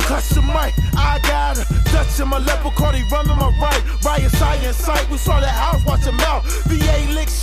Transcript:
Clutch the mic, I got her. Touching my left, Bacardi rum in my right. Riot sight in sight, we saw that house, watch him out. VA lick